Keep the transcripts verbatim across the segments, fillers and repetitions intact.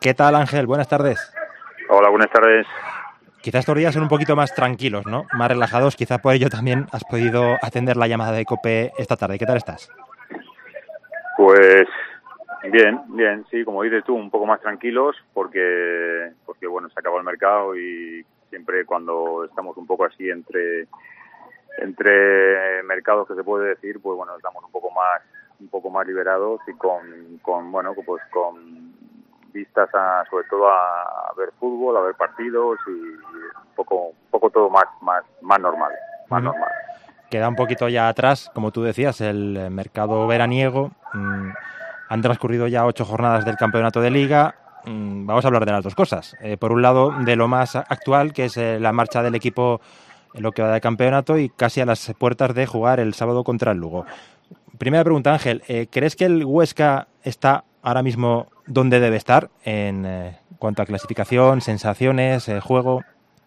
¿Qué tal, Ángel? Buenas tardes. Hola, buenas tardes. Quizás estos días son un poquito más tranquilos, ¿no? Más relajados. Quizá por ello también has podido atender la llamada de COPE esta tarde. ¿Qué tal estás? Pues bien, bien, sí, como dices tú, un poco más tranquilos porque, porque bueno, se acabó el mercado y siempre cuando estamos un poco así entre entre mercados que se puede decir, pues bueno, estamos un poco más un poco más liberados y con, con bueno, pues con vistas a, sobre todo a, a ver fútbol, a ver partidos y un poco un poco todo más más más normal, más Uh-huh. normal. Queda un poquito ya atrás, como tú decías, el mercado veraniego. Mm, han transcurrido ya ocho jornadas del campeonato de Liga. Mm, vamos a hablar de las dos cosas. Eh, por un lado, de lo más actual, que es eh, la marcha del equipo en lo que va de campeonato y casi a las puertas de jugar el sábado contra el Lugo. Primera pregunta, Ángel. Eh, ¿Crees que el Huesca está ahora mismo donde debe estar en eh, cuanto a clasificación, sensaciones, eh, juego?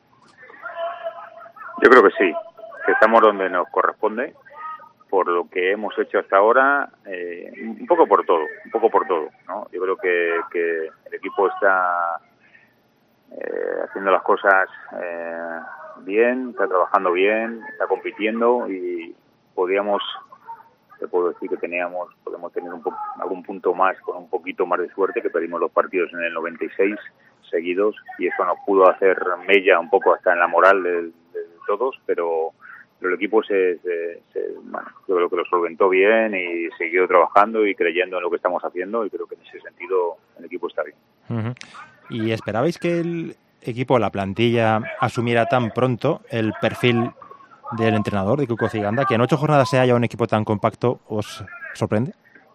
Yo creo que sí, que estamos donde nos corresponde, por lo que hemos hecho hasta ahora, eh, un poco por todo, un poco por todo, ¿no? Yo creo que, que el equipo está eh, haciendo las cosas eh, bien, está trabajando bien, está compitiendo y podríamos, te puedo decir que teníamos, podemos tener un po- algún punto más, con un poquito más de suerte, que perdimos los partidos en el noventa y seis seguidos y eso nos pudo hacer mella un poco hasta en la moral de, de todos, pero, pero el equipo se, se, se bueno, yo creo que lo solventó bien y siguió trabajando y creyendo en lo que estamos haciendo y creo que en ese sentido el equipo está bien. Uh-huh. ¿Y esperabais que el equipo, la plantilla, asumiera tan pronto el perfil del entrenador, de Cuco Ciganda, que en ocho jornadas se haya un equipo tan compacto? ¿Os sorprende?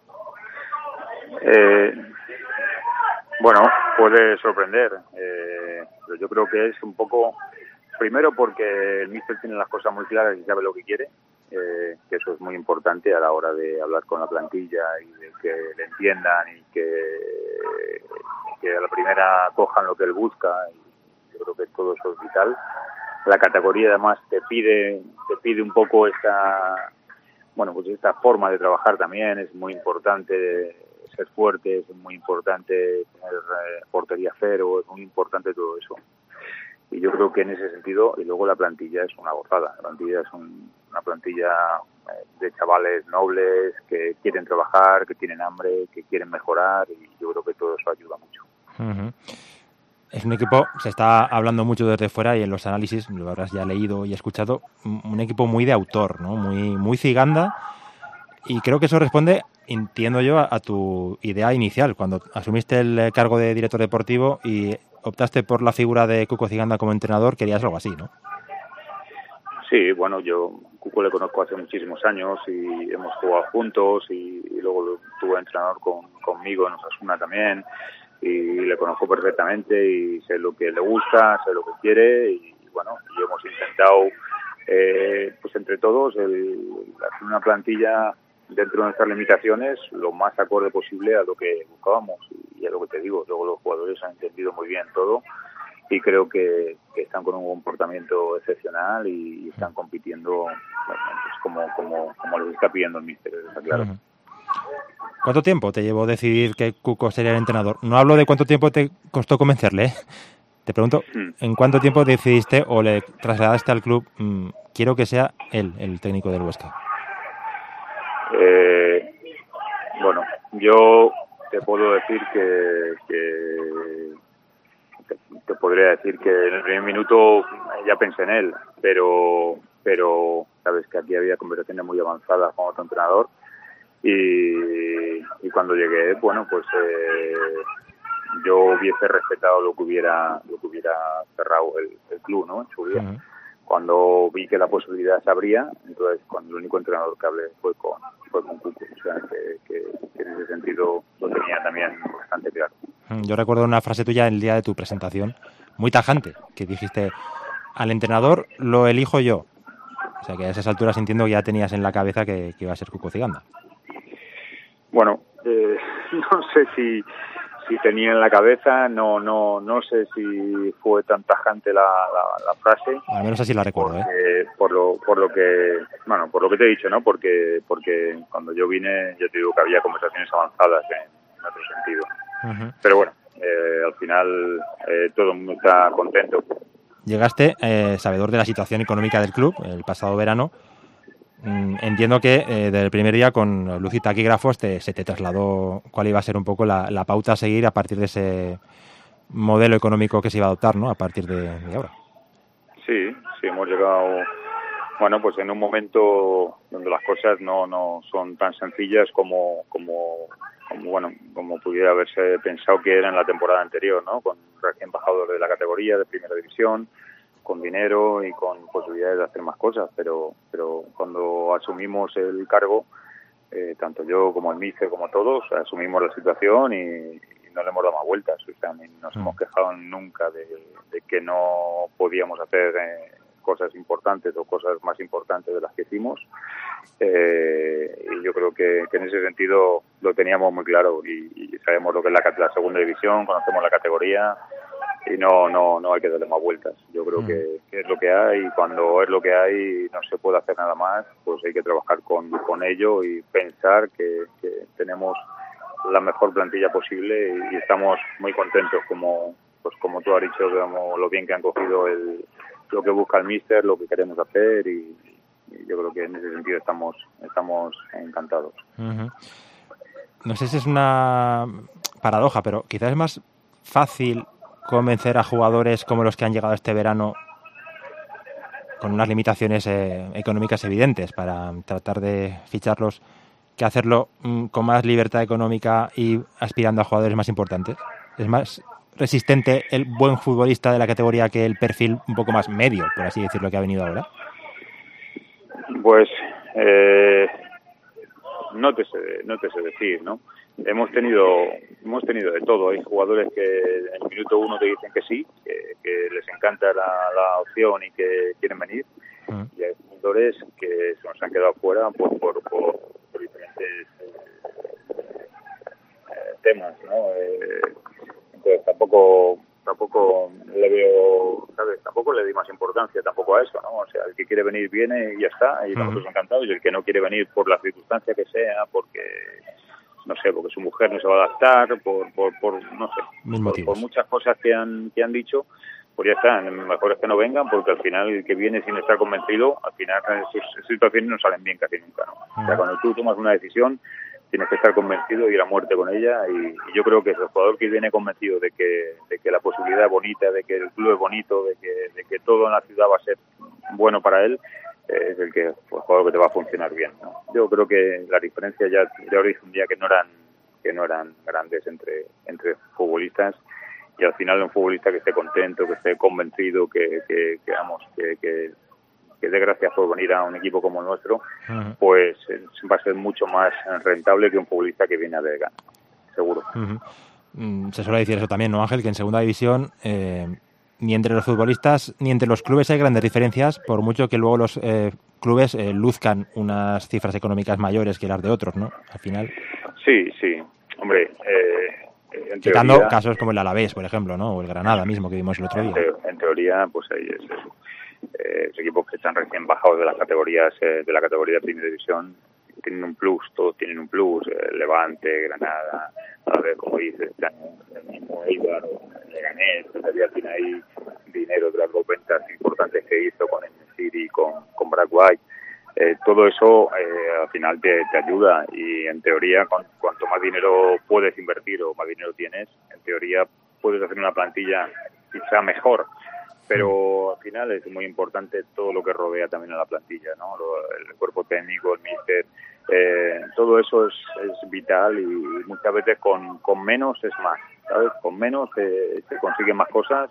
Eh, bueno, puede sorprender, eh, pero yo creo que es un poco, primero porque el míster tiene las cosas muy claras y sabe lo que quiere, eh, que eso es muy importante a la hora de hablar con la plantilla y de que le entiendan y que, que a la primera cojan lo que él busca. Y yo creo que todo eso es vital. La categoría además te pide, te pide un poco esta, bueno, pues esta forma de trabajar también. Es muy importante ser fuerte, es muy importante tener eh, portería cero, es muy importante todo eso. Y yo creo que en ese sentido, y luego la plantilla es una gozada. La plantilla es un, una plantilla eh, de chavales nobles que quieren trabajar, que tienen hambre, que quieren mejorar y yo creo que todo eso ayuda mucho. Uh-huh. Es un equipo, se está hablando mucho desde fuera y en los análisis, lo habrás ya leído y escuchado, un equipo muy de autor, ¿no? Muy, muy Ciganda. Y creo que eso responde, entiendo yo, a, a tu idea inicial, cuando asumiste el cargo de director deportivo y optaste por la figura de Cuco Ciganda como entrenador, querías algo así, ¿no? Sí, bueno, yo Cuco le conozco hace muchísimos años y hemos jugado juntos y, y luego tuvo entrenador con, conmigo en Osasuna también y le conozco perfectamente y sé lo que le gusta, sé lo que quiere y bueno, y hemos intentado eh, pues entre todos el, hacer una plantilla dentro de nuestras limitaciones lo más acorde posible a lo que buscábamos y a lo que te digo, luego los jugadores han entendido muy bien todo y creo que, que están con un comportamiento excepcional y están compitiendo bueno, pues como, como, como les está pidiendo el míster, está claro. Uh-huh. ¿Cuánto tiempo te llevó decidir que Cuco sería el entrenador? No hablo de cuánto tiempo te costó convencerle, ¿eh? Te pregunto, ¿en cuánto tiempo decidiste o le trasladaste al club, mmm, quiero que sea él, el técnico del Huesca? Eh, bueno, yo te puedo decir que, que te, te podría decir que en el primer minuto ya pensé en él, pero pero sabes que aquí había conversaciones muy avanzadas con otro entrenador y, y cuando llegué, bueno, pues eh, yo hubiese respetado lo que hubiera lo que hubiera cerrado el, el club, ¿no? En su día. Uh-huh. Cuando vi que la posibilidad se abría, entonces con el único entrenador que hablé fue con fue con Cuco, o sea que, que, que en ese sentido lo tenía también bastante claro. Yo recuerdo una frase tuya en el día de tu presentación, muy tajante, que dijiste, al entrenador lo elijo yo. O sea que a esas alturas entiendo que ya tenías en la cabeza que, que iba a ser Cuco Ciganda. Bueno, eh, no sé si si tenía en la cabeza, no no no sé si fue tan tajante la, la, la frase. Al menos así la recuerdo, porque, ¿eh? Por lo por lo que bueno por lo que te he dicho, ¿no? Porque porque cuando yo vine, yo te digo que había conversaciones avanzadas en, en otro sentido. Uh-huh. Pero bueno, eh, al final eh, todo el mundo está contento. Llegaste eh, sabedor de la situación económica del club el pasado verano. Mm, entiendo que eh, desde el primer día con luz y taquígrafos te, se te trasladó cuál iba a ser un poco la, la pauta a seguir a partir de ese modelo económico que se iba a adoptar, ¿no? A partir de, de ahora. Sí, sí, hemos llegado, bueno, pues en un momento donde las cosas no, no son tan sencillas como, como, como, bueno, como pudiera haberse pensado que era en la temporada anterior, ¿no? Con recién bajador de la categoría de primera división, con dinero y con posibilidades de hacer más cosas, pero pero cuando asumimos el cargo, eh, tanto yo como el míster, como todos, asumimos la situación y, y no le hemos dado más vueltas. O sea, ni nos mm. hemos quejado nunca de, de que no podíamos hacer eh, cosas importantes o cosas más importantes de las que hicimos. Eh, y yo creo que, que en ese sentido lo teníamos muy claro y, y sabemos lo que es la, la segunda división, conocemos la categoría. Y no no no hay que darle más vueltas. Yo creo mm. que, que es lo que hay y cuando es lo que hay y no se puede hacer nada más, pues hay que trabajar con, con ello y pensar que, que tenemos la mejor plantilla posible y, y estamos muy contentos como pues como tú has dicho, como lo bien que han cogido el, lo que busca el míster, lo que queremos hacer y, y yo creo que en ese sentido estamos estamos encantados. Uh-huh. No sé si es una paradoja, pero quizás es más fácil convencer a jugadores como los que han llegado este verano con unas limitaciones eh, económicas evidentes para tratar de ficharlos que hacerlo mm, con más libertad económica y aspirando a jugadores más importantes. Es más resistente el buen futbolista de la categoría que el perfil un poco más medio, por así decirlo, que ha venido ahora. Pues eh, no te sé, no te sé decir, ¿no? Hemos tenido hemos tenido de todo. Hay jugadores que en el minuto uno te dicen que sí, que, que les encanta la, la opción y que quieren venir. Uh-huh. Y hay jugadores que se nos han quedado fuera por, por, por, por diferentes eh, temas, ¿no? Eh, entonces tampoco tampoco le veo, ¿sabes? Tampoco le di más importancia tampoco a eso, ¿no? O sea, el que quiere venir viene y ya está, y nosotros uh-huh. encantados. Y el que no quiere venir por la circunstancia que sea, porque no sé, porque su mujer no se va a adaptar, por, por, por no sé, por, por muchas cosas que han que han dicho, pues ya está, mejor es que no vengan, porque al final el que viene sin estar convencido, al final sus situaciones no salen bien casi nunca, ¿no? Uh-huh. O sea, cuando tú tomas una decisión, tienes que estar convencido y ir a muerte con ella, y, y yo creo que el jugador que viene convencido de que, de que la posibilidad es bonita, de que el club es bonito, de que, de que todo en la ciudad va a ser bueno para él, es el que pues, jugador que te va a funcionar bien, ¿no? Yo creo que la diferencia ya de ahora un día que no eran que no eran grandes entre entre futbolistas, y al final un futbolista que esté contento, que esté convencido, que que, que vamos que, que que dé gracias por venir a un equipo como el nuestro, uh-huh. pues va a ser mucho más rentable que un futbolista que viene a ver ganas, seguro. Uh-huh. Mm, se suele decir eso también, ¿no, Ángel? Que en segunda división eh, ni entre los futbolistas ni entre los clubes hay grandes diferencias, por mucho que luego los eh, clubes eh, luzcan unas cifras económicas mayores que las de otros, ¿no? Al final. Sí, sí. Hombre, eh, en quitando teoría, casos como el Alavés, por ejemplo, ¿no? O el Granada mismo que vimos el otro día. En, te, en teoría, pues ahí es eso. Eh, los equipos que están recién bajados de las categorías eh, de la categoría de primera división tienen un plus, todos tienen un plus, eh, Levante, Granada, a ver, como dices, el mismo Eibar o Leganés, todavía tiene ahí dinero de las dos ventas importantes que hizo con el City y con, con Brad White. Eh, todo eso eh, al final te, te ayuda, y en teoría con, cuanto más dinero puedes invertir o más dinero tienes, en teoría puedes hacer una plantilla quizá mejor, pero al final es muy importante todo lo que rodea también a la plantilla, ¿no? Lo, el cuerpo técnico, el míster, eh, todo eso es, es vital, y muchas veces con, con menos es más, ¿sabes? Con menos eh, se consiguen más cosas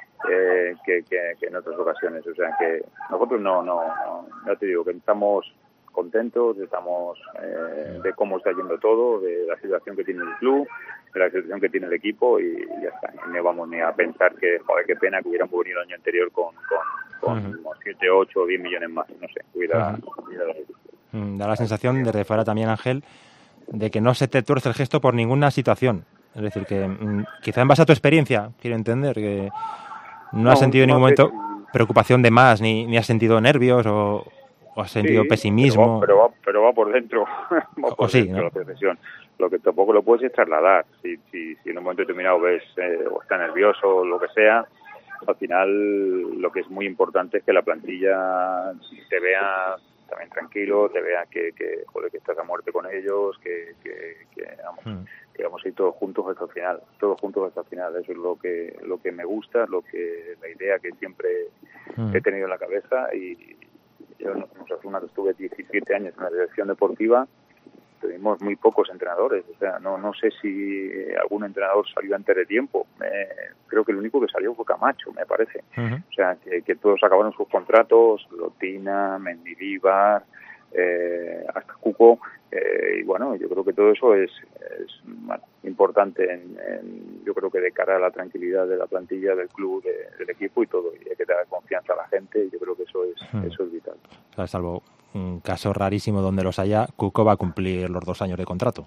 eh, que, que, que en otras ocasiones. O sea que nosotros no, no, no, ya te digo que estamos contentos, estamos eh, de cómo está yendo todo, de la situación que tiene el club, de la situación que tiene el equipo, y, y ya está. Y no vamos ni a pensar que, joder, qué pena que hubiéramos venido el año anterior con con, con uh-huh. siete, ocho o diez millones más, no sé, hubiera, uh-huh. hubiera la mm, da la sensación desde fuera también, Ángel, de que no se te tuerce el gesto por ninguna situación. Es decir, que mm, quizá en base a tu experiencia, quiero entender, que no, no has sentido en ningún momento que... preocupación de más, ni, ni has sentido nervios o... ¿O has sentido sí, pesimismo? Pero va, pero va, pero va por dentro, va por o sí, dentro ¿no? la profesión. lo que tampoco lo puedes es trasladar. Si, si, si en un momento determinado ves eh, o está nervioso o lo que sea, al final lo que es muy importante es que la plantilla te vea también tranquilo, te vea que, que, joder, que estás a muerte con ellos, que, que, que, vamos, mm. que vamos a ir todos juntos hasta el final, todos juntos hasta el final. Eso es lo que lo que me gusta, lo que la idea que siempre mm. he tenido en la cabeza. Y yo, no, una que estuve diecisiete años en la dirección deportiva, tuvimos muy pocos entrenadores, o sea, no no sé si algún entrenador salió antes de tiempo. Eh, creo que el único que salió fue Camacho, me parece. Uh-huh. O sea, que, que todos acabaron sus contratos, Lotina, Mendilibar, eh, hasta Cuco, eh, y bueno, yo creo que todo eso es, es bueno, importante, en, en, yo creo que de cara a la tranquilidad de la plantilla, del club, de, del equipo y todo, y hay que dar confianza a la gente, y yo creo que eso es, uh-huh. eso es vital. O sea, salvo un caso rarísimo donde los haya, Cuco va a cumplir los dos años de contrato.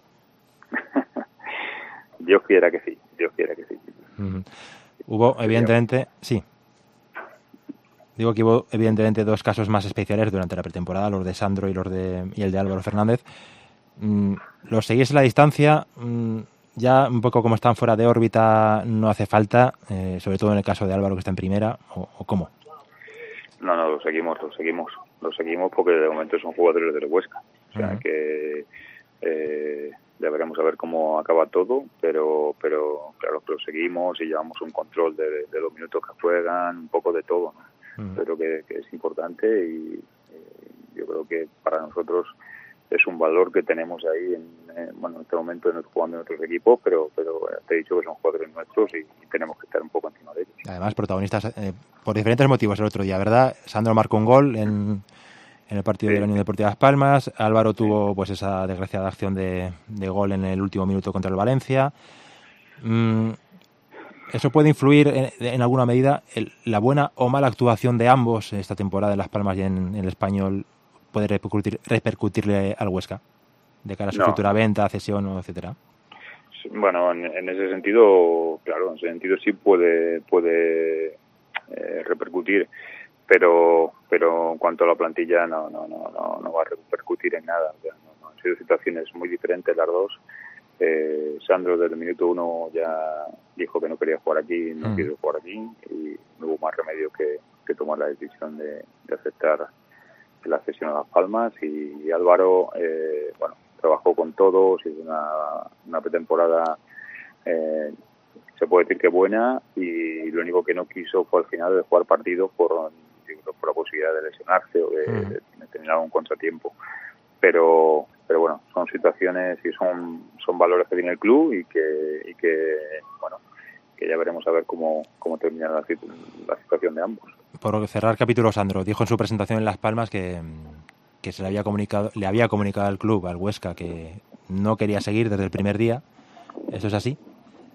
Dios quiera que sí, Dios quiera que sí. Uh-huh. Hubo, evidentemente, sí. Digo que hubo, evidentemente, dos casos más especiales durante la pretemporada, los de Sandro y los de y el de Álvaro Fernández. Mm, los seguís a la distancia, mm, ya un poco como están fuera de órbita, no hace falta, eh, sobre todo en el caso de Álvaro, que está en primera, o, o ¿cómo? No, no, lo seguimos, lo seguimos. Lo seguimos porque de momento son jugadores del Huesca. O sea uh-huh. que eh, ya veremos a ver cómo acaba todo, pero pero claro que lo seguimos y llevamos un control de, de los minutos que juegan, un poco de todo, ¿no? Uh-huh. Pero que, que es importante y eh, yo creo que para nosotros es un valor que tenemos ahí en, en bueno, en este momento no jugando en otros equipos, pero pero te he dicho que son jugadores nuestros y, y tenemos que estar un poco encima de ellos. Además, protagonistas eh, por diferentes motivos el otro día, ¿verdad? Sandro marcó un gol en, en el partido sí. de la Unión Deportiva Las Palmas, Álvaro tuvo pues esa desgraciada acción de, de gol en el último minuto contra el Valencia. Mm, ¿Eso puede influir en, en alguna medida el, la buena o mala actuación de ambos esta temporada en Las Palmas y en, en el Español? ¿Puede repercutir, repercutirle al Huesca de cara a su no. futura venta, cesión, etcétera? Bueno, en, en ese sentido, claro, en ese sentido sí puede puede eh, repercutir, pero pero en cuanto a la plantilla no no no no, no va a repercutir en nada. O sea, no, no, han sido situaciones muy diferentes las dos. Eh, Sandro desde el minuto uno ya dijo que no quería jugar aquí, no mm. quiso jugar aquí y no hubo más remedio que, que tomar la decisión de, de aceptar la cesión a Las Palmas. Y, y Álvaro, eh, bueno, trabajó con todos, hizo una, una pretemporada, eh, se puede decir que buena, y lo único que no quiso fue al final de jugar partidos por, por la posibilidad de lesionarse o de, uh-huh. de tener algún contratiempo. Pero pero bueno, son situaciones y son son valores que tiene el club y que y que bueno, que ya veremos a ver cómo cómo termina la, la situación de ambos. Por cerrar capítulo, Sandro dijo en su presentación en Las Palmas que, que se le había comunicado le había comunicado al club, al Huesca, que no quería seguir desde el primer día. ¿Eso es así?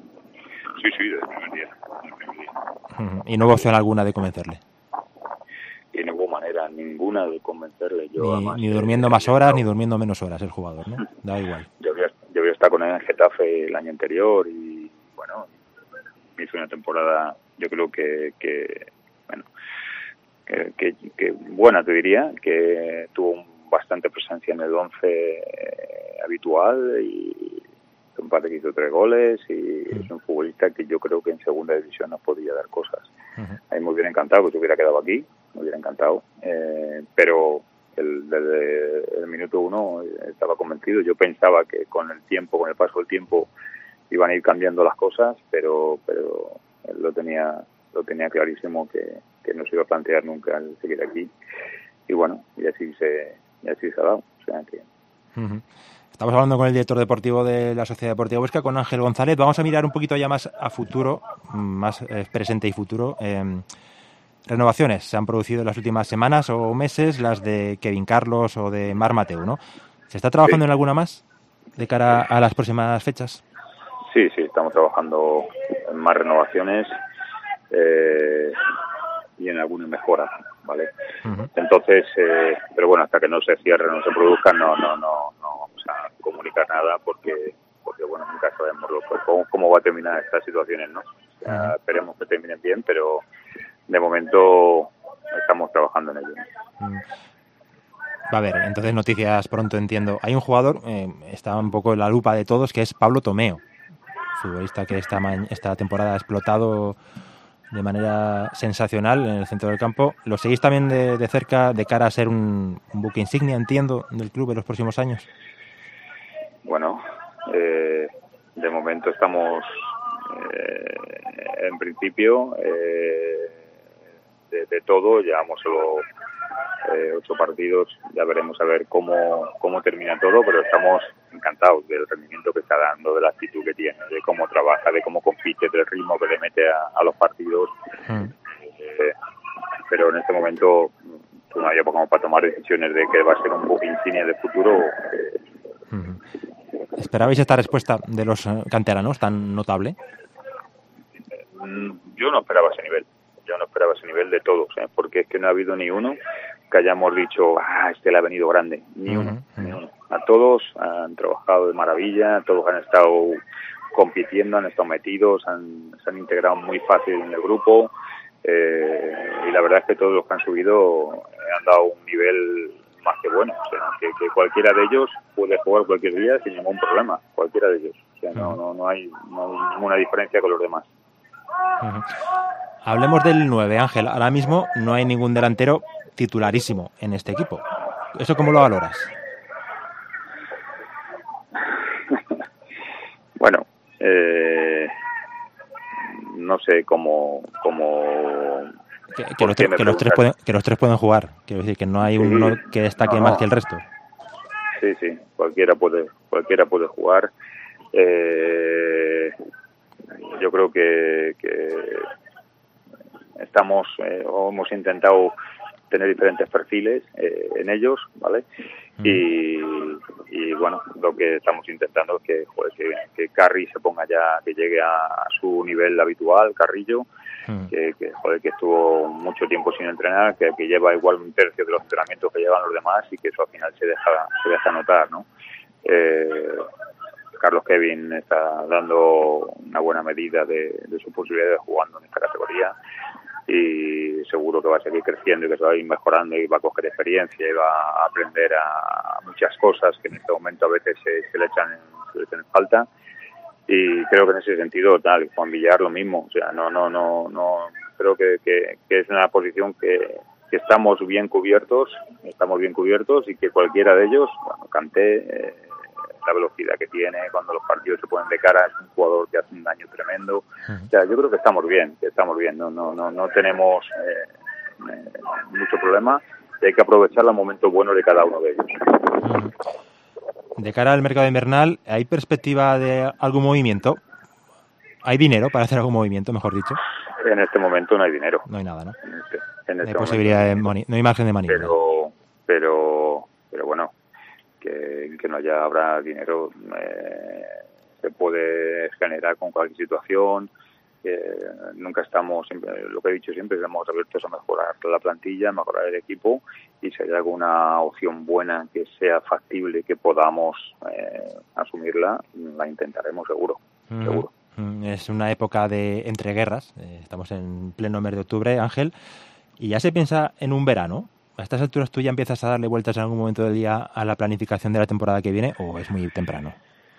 Sí, sí, desde el primer día. Desde el primer día. Uh-huh. ¿Y no hubo opción alguna de convencerle? Y no hubo manera ninguna de convencerle. Yo, ni, además, ni durmiendo eh, más horas, ni durmiendo menos horas el jugador, ¿no? Da igual. Yo había, yo había estado con él en Getafe el año anterior y, bueno, hizo una temporada, yo creo que, que bueno, que, que, que buena, te diría, que tuvo un, bastante presencia en el once eh, habitual y un par de que hizo tres goles y uh-huh. es un futbolista que yo creo que en segunda división nos podía dar cosas. Uh-huh. A mí me hubiera encantado que se hubiera quedado aquí, me hubiera encantado, eh, pero el, desde el minuto uno estaba convencido. Yo pensaba que con el tiempo, con el paso del tiempo, iban a ir cambiando las cosas, pero pero él lo tenía lo tenía clarísimo que, que no se iba a plantear nunca el seguir aquí. Y bueno, y así se, y así se ha dado. O sea que... Uh-huh. Estamos hablando con el director deportivo de la Sociedad Deportiva Huesca, con Ángel González. Vamos a mirar un poquito ya más a futuro, más eh, presente y futuro. Eh, renovaciones se han producido en las últimas semanas o meses, las de Kevin Carlos o de Marc Mateu, ¿no? ¿Se está trabajando sí. en alguna más de cara a las próximas fechas? Sí, sí, estamos trabajando en más renovaciones eh, y en algunas mejoras, ¿vale? Uh-huh. Entonces, eh, pero bueno, hasta que no se cierren, no se produzcan, no, no, no, no vamos a comunicar nada porque, porque bueno, nunca sabemos lo, cómo, cómo va a terminar estas situaciones, ¿no? O sea, uh-huh. esperemos que terminen bien, pero de momento estamos trabajando en ello. Uh-huh. Va a haber, entonces, noticias pronto, entiendo. Hay un jugador, eh, está un poco en la lupa de todos, que es Pablo Tomeo, futbolista que esta, ma- esta temporada ha explotado de manera sensacional en el centro del campo. ¿Lo seguís también de, de cerca de cara a ser un, un buque insignia, entiendo, del club en los próximos años? Bueno, eh, de momento estamos, eh, en principio, eh, de, de todo, llevamos solo eh, ocho partidos, ya veremos a ver cómo, cómo termina todo, pero estamos encantados del rendimiento que está dando, de la actitud que tiene, de cómo trabaja, de cómo compite, del ritmo que le mete a, a los partidos. Mm. Eh, pero en este momento todavía pongamos para tomar decisiones de que va a ser un buque insignia de futuro. Eh, uh-huh. ¿Esperabais esta respuesta de los canteranos tan notable? Yo no esperaba ese nivel, yo no esperaba ese nivel de todos, ¿eh? Porque es que no ha habido ni uno que hayamos dicho, ah, este le ha venido grande, ni uh-huh, uno, uh-huh. ni uno. A todos han trabajado de maravilla, todos han estado compitiendo, han estado metidos, han, se han integrado muy fácil en el grupo, eh, y la verdad es que todos los que han subido eh, han dado un nivel más que bueno, o sea, que, que cualquiera de ellos puede jugar cualquier día sin ningún problema, cualquiera de ellos, o sea, no, no, no, hay, no hay ninguna diferencia con los demás. Uh-huh. Hablemos del nueve, Ángel. Ahora mismo no hay ningún delantero titularísimo en este equipo. ¿Eso cómo lo valoras? Bueno, eh, no sé cómo... cómo que, que, los tres, que, los tres pueden, que los tres pueden jugar. Quiero decir, que no hay sí, uno que destaque no, más no. que el resto. Sí, sí, cualquiera puede, cualquiera puede jugar. Eh, yo creo que, que estamos eh, o hemos intentado tener diferentes perfiles eh, en ellos, ¿vale? Mm. Y, y bueno, lo que estamos intentando es que, joder, que, que Carri se ponga ya, que llegue a, a su nivel habitual, Carrillo, mm. que, que, joder, que estuvo mucho tiempo sin entrenar, que, que lleva igual un tercio de los entrenamientos que llevan los demás y que eso al final se deja, se deja notar, ¿no? Eh, Carlos Kevin está dando una buena medida de, de su posibilidad de jugando en esta categoría y seguro que va a seguir creciendo y que se va a ir mejorando y va a coger experiencia y va a aprender a muchas cosas que en este momento a veces se, se le echan se le echan en falta, y creo que en ese sentido tal Juan Villar lo mismo, o sea, no no no no creo que, que, que es una posición que, que estamos bien cubiertos estamos bien cubiertos y que cualquiera de ellos, bueno, Kanté, eh, la velocidad que tiene, cuando los partidos se ponen de cara, es un jugador que hace un daño tremendo. Uh-huh. O sea, yo creo que estamos bien, que estamos bien, no no no, no tenemos eh, eh, mucho problema, y hay que aprovechar los momentos buenos de cada uno de ellos. Uh-huh. De cara al mercado invernal, ¿hay perspectiva de algún movimiento? ¿Hay dinero para hacer algún movimiento, mejor dicho? En este momento no hay dinero. No hay nada, ¿no? En este, en este no hay posibilidad de mani- no hay margen de maniobra. Pero, pero, pero bueno, que, que no haya habrá dinero eh, se puede generar con cualquier situación. Eh, nunca estamos, siempre, lo que he dicho siempre, estamos abiertos a mejorar la plantilla, mejorar el equipo, y si hay alguna opción buena que sea factible, que podamos eh, asumirla, la intentaremos seguro, mm. seguro. Es una época de entreguerras, eh, estamos en pleno mes de octubre, Ángel, y ya se piensa en un verano. ¿A estas alturas tú ya empiezas a darle vueltas en algún momento del día a la planificación de la temporada que viene, o es muy temprano?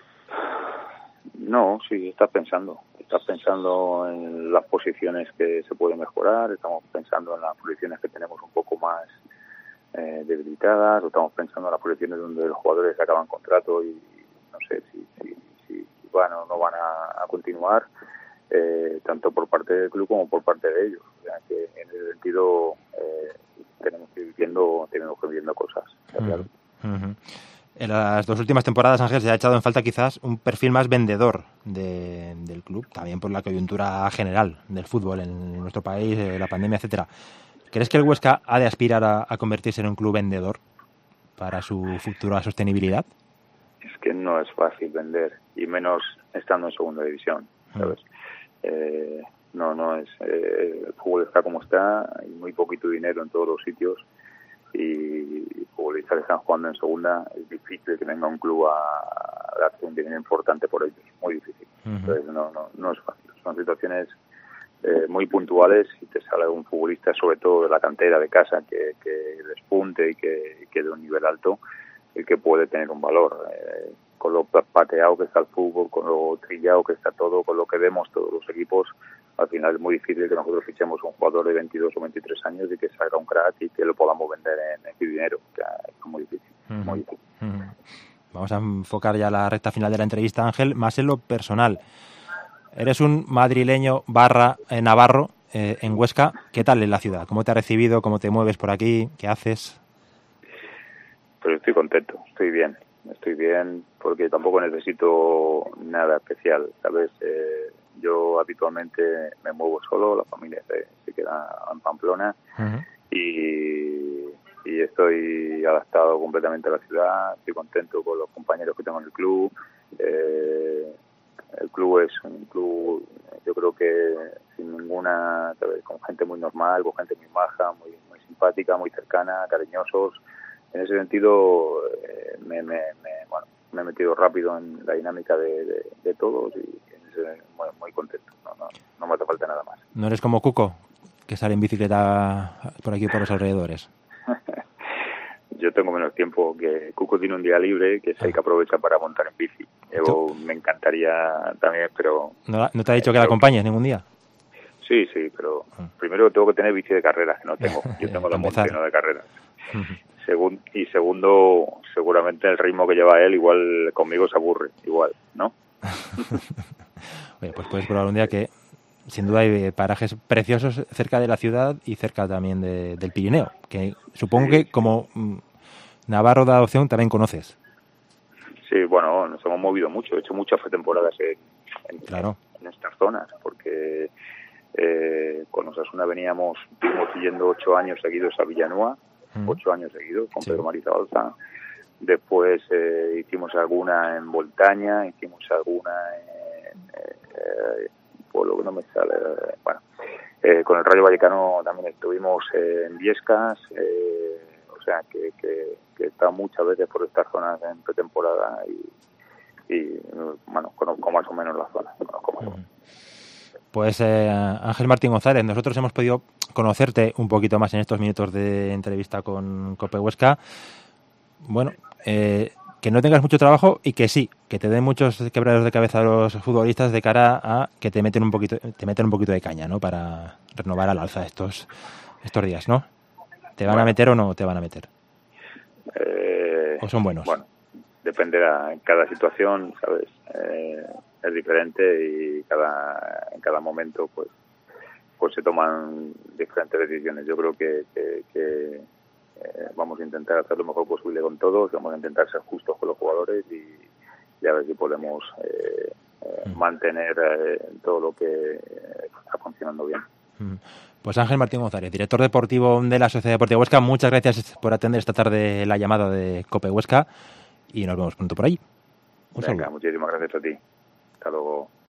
No, sí, estás pensando. Estás pensando en las posiciones que se pueden mejorar, estamos pensando en las posiciones que tenemos un poco más eh, debilitadas, o estamos pensando en las posiciones donde los jugadores acaban contrato y no sé si, si, si van o no van a, a continuar, eh, tanto por parte del club como por parte de ellos. O sea, que en ese sentido eh, tenemos que ir viendo, tenemos que ir viendo cosas. Uh-huh. Uh-huh. En las dos últimas temporadas, Ángel, se ha echado en falta quizás un perfil más vendedor de, del club, también por la coyuntura general del fútbol en nuestro país, eh, la pandemia, etcétera. ¿Crees que el Huesca ha de aspirar a, a convertirse en un club vendedor para su futura sostenibilidad? Es que no es fácil vender, y menos estando en segunda división, ¿sabes? Mm. Eh, no, no es. Eh, el fútbol está como está, hay muy poquito dinero en todos los sitios, y futbolistas que están jugando en segunda, es difícil que venga un club a darte un dinero importante por ellos, muy difícil. Uh-huh. Entonces no, no, no es fácil, son situaciones eh, muy puntuales y te sale un futbolista, sobre todo de la cantera de casa, que, que despunte y que, que de un nivel alto, el que puede tener un valor. Eh, con lo pateado que está el fútbol, con lo trillado que está todo, con lo que vemos todos los equipos, al final es muy difícil que nosotros fichemos un jugador de veintidós o veintitrés años y que salga un crack y que lo podamos vender en, en dinero. O sea, es muy difícil, uh-huh. muy difícil. Uh-huh. Vamos a enfocar ya la recta final de la entrevista, Ángel, más en lo personal. Eres un madrileño barra eh, navarro eh, en Huesca. ¿Qué tal en la ciudad? ¿Cómo te ha recibido? ¿Cómo te mueves por aquí? ¿Qué haces? Pues estoy contento, estoy bien. Estoy bien porque tampoco necesito nada especial, ¿sabes? Eh, yo habitualmente me muevo solo, la familia se, se queda en Pamplona uh-huh. y, y estoy adaptado completamente a la ciudad, estoy contento con los compañeros que tengo en el club. Eh, el club es un club, yo creo que sin ninguna, ¿sabes? Con gente muy normal, con gente muy maja, muy, muy simpática, muy cercana, cariñosos. En ese sentido, eh, me, me, me, bueno, me he metido rápido en la dinámica de, de, de todos y en ese, muy, muy contento. No, no, no me hace falta nada más. ¿No eres como Cuco, que sale en bicicleta por aquí por los alrededores? Yo tengo menos tiempo que Cuco, tiene un día libre que hay que aprovechar para montar en bici. Yo, me encantaría también, pero... ¿No, ¿no te ha dicho que la acompañes ningún día? Sí, sí, pero primero tengo que tener bici de carreras, que no tengo. Yo tengo la moto no de carreras. Segun, y segundo, seguramente el ritmo que lleva él, igual conmigo se aburre, igual, ¿no? Oye, pues puedes probar un día que sin duda hay parajes preciosos cerca de la ciudad y cerca también de, del Pirineo, que supongo sí, que como mm, navarro de adopción también conoces. Sí, bueno, nos hemos movido mucho, he hecho muchas temporadas en, en, claro. en estas zonas, porque eh, con Osasuna veníamos, estuvimos yendo ocho años seguidos a Villanueva, ocho años seguidos con sí. Pedro Marizabalza. Después eh, hicimos alguna en Voltaña, hicimos alguna en eh, pueblo que no me sale, eh, bueno, eh, con el Rayo Vallecano también estuvimos eh, en Viescas, eh, o sea que, que, que está muchas veces por estas zonas en pretemporada y, y bueno, conozco más o menos la zona, conozco más o menos. Pues eh, Ángel Martín González, nosotros hemos podido conocerte un poquito más en estos minutos de entrevista con Cope Huesca. Bueno, eh, que no tengas mucho trabajo y que sí, que te den muchos quebraderos de cabeza a los futbolistas de cara a que te meten un poquito, te meten un poquito de caña, ¿no? Para renovar al alza estos estos días, ¿no? ¿Te van bueno, a meter o no te van a meter? Eh, ¿O son buenos? Bueno, dependerá. En cada situación, ¿sabes? Eh, es diferente y cada en cada momento, pues, pues se toman diferentes decisiones. Yo creo que, que, que Eh, vamos a intentar hacer lo mejor posible con todos, vamos a intentar ser justos con los jugadores y, y a ver si podemos eh, eh, mantener eh, todo lo que está funcionando bien. Pues Ángel Martín González, director deportivo de la Sociedad Deportiva Huesca, muchas gracias por atender esta tarde la llamada de Cope Huesca y nos vemos pronto por ahí. Un Venga, saludo. Muchísimas gracias a ti. Hasta luego.